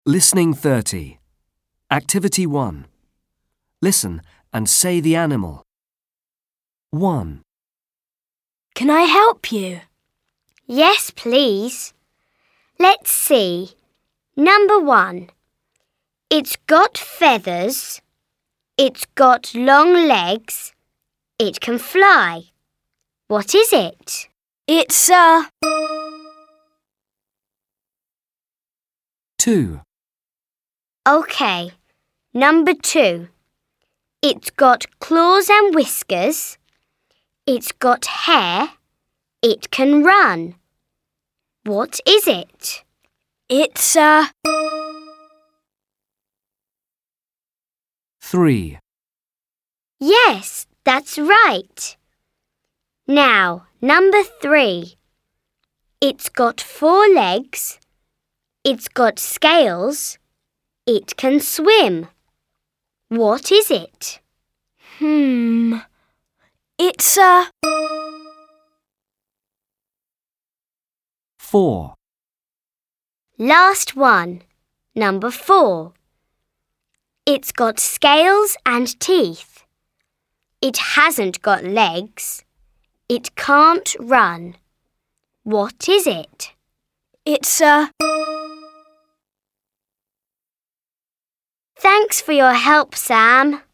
Listening 30. Activity 1. Listen and say the animal. 1, Can I help you? Yes, please. Let's see. Number 1. It's got feathers. It's got long legs. It can fly. What is it? It's a... 2, OK. Number 2. It's got claws and whiskers. It's got hair. It can run. What is it? It's a... 3, Yes, that's right. Now, number 3. It's got 4 legs. It's got scales. It can swim. What is it? It's a... 4, Last one. Number 4. It's got scales and teeth. It hasn't got legs. It can't run. What is it? It's a... Thanks for your help, Sam.